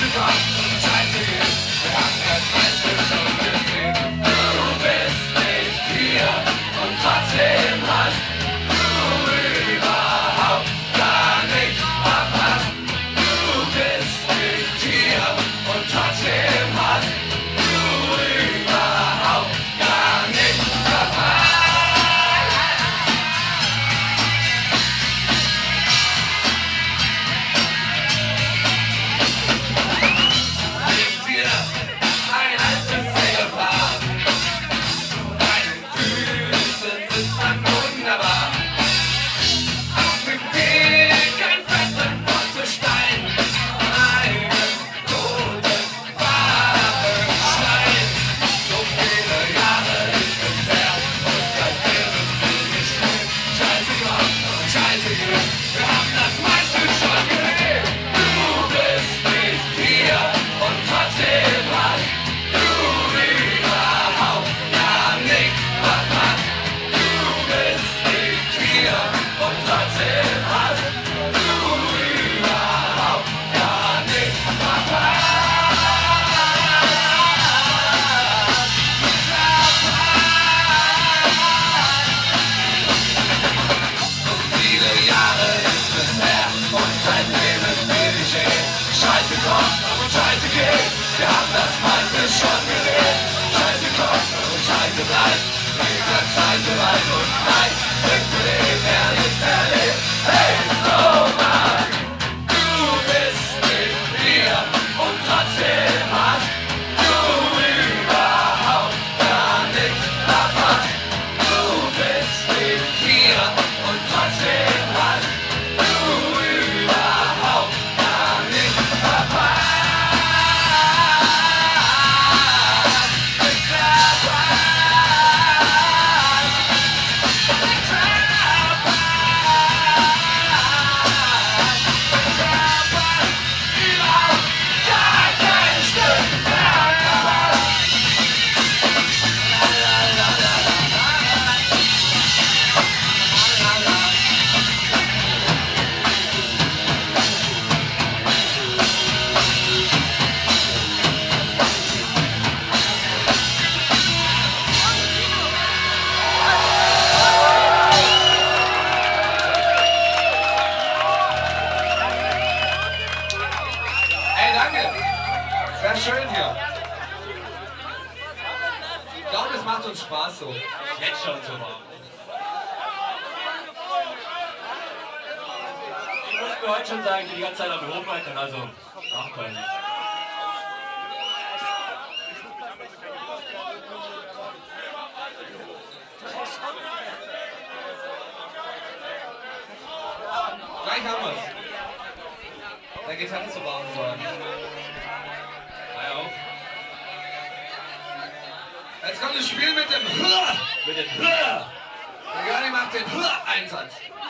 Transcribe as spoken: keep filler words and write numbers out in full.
Wir haben das meiste schon gewählt. Scheiße kommt und Scheiße bleibt. Wie gesagt, Scheiße weit und breit. Rückt Leben, er nicht erlebt. Hey, so Mann, du bist nicht hier und trotzdem hast du überhaupt gar nichts verpasst. Du bist nicht hier und trotzdem hast du überhaupt gar nichts verpasst. Sehr schön hier. Ich glaube, es macht uns Spaß so. Jetzt schon so warm. Ich muss mir heute schon sagen, ich bin die ganze Zeit am Rumreiten, also nachkommen. Gleich haben wir es. Der Gitarre zu warm geworden. Jetzt kommt das Spiel mit dem Hör. Mit dem Hör. Der Johnny macht den Hör-Einsatz.